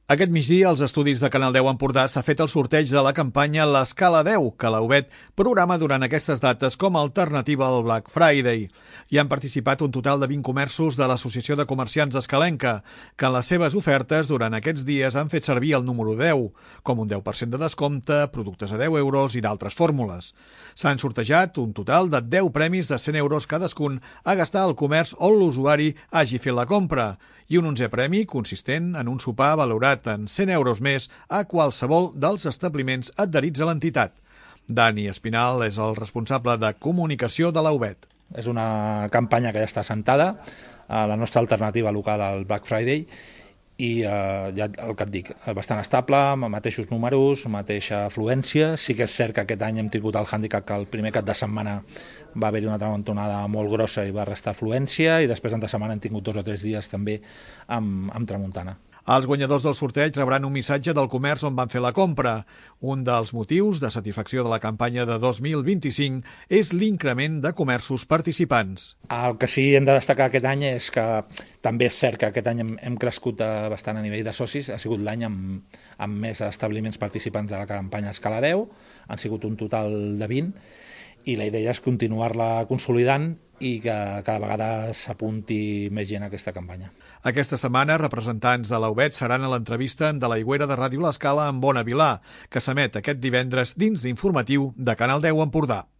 Aquest migdia, als estudis de Canal 10 Empordà s'ha fet el sorteig de la campanya l'Escala 10, que l'UBET programa durant aquestes dates com a alternativa al Black Friday. Hi han participat un total de 20 comerços de l'Associació de Comerciants Escalenca, que en les seves ofertes durant aquests dies han fet servir el número 10, com un 10% de descompte, productes a 10 euros i d'altres fórmules. S'han sortejat un total de 10 premis de 100 euros cadascun a gastar al comerç on l'usuari hagi fet la compra, i un 11è premi consistent en un sopar valorat en 100 euros més a qualsevol dels establiments adherits a l'entitat. Dani Espinal és el responsable de comunicació de la UBET. És una campanya que ja està assentada, la nostra alternativa local al Black Friday, i ja el que et dic, bastant estable, amb mateixos números, mateixa afluència. Sí que és cert que aquest any hem tingut el hàndicap que el primer cap de setmana va haver-hi una tramuntanada molt grossa i va restar afluència, i després entre setmana hem tingut 2 o 3 dies també amb tramuntana. Els guanyadors del sorteig rebran un missatge del comerç on van fer la compra. Un dels motius de satisfacció de la campanya de 2025 és l'increment de comerços participants. El que sí hem de destacar aquest any és que també és cert que aquest any hem crescut bastant a nivell de socis. Ha sigut l'any amb més establiments participants de la campanya Escala 10, han sigut un total de 20, i la idea és continuar-la consolidant i que cada vegada s'apunti més gent a aquesta campanya. Aquesta setmana, representants de la UBET seran a l'entrevista de l'Aigüera de Ràdio L'Escala amb Bona Vilà, que s'emet aquest divendres dins l'informatiu de Canal 10 Empordà.